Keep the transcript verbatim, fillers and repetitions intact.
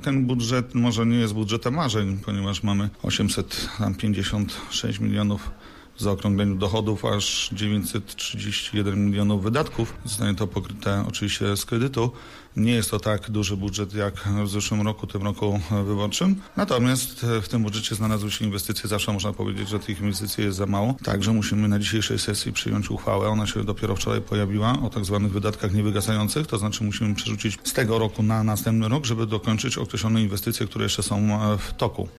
ten budżet może nie jest budżetem marzeń, ponieważ mamy osiemset pięćdziesiąt sześć milionów w zaokrągleniu dochodów, aż dziewięćset trzydzieści jeden milionów wydatków. Zostanie to pokryte oczywiście z kredytu. Nie jest to tak duży budżet jak w zeszłym roku, tym roku wyborczym. Natomiast w tym budżecie znalazły się inwestycje. Zawsze można powiedzieć, że tych inwestycji jest za mało. Także musimy na dzisiejszej sesji przyjąć uchwałę. Ona się dopiero wczoraj pojawiła o tak zwanych wydatkach niewygasających. To znaczy musimy przerzucić z tego roku na następny rok, żeby dokończyć określone inwestycje, które jeszcze są w toku.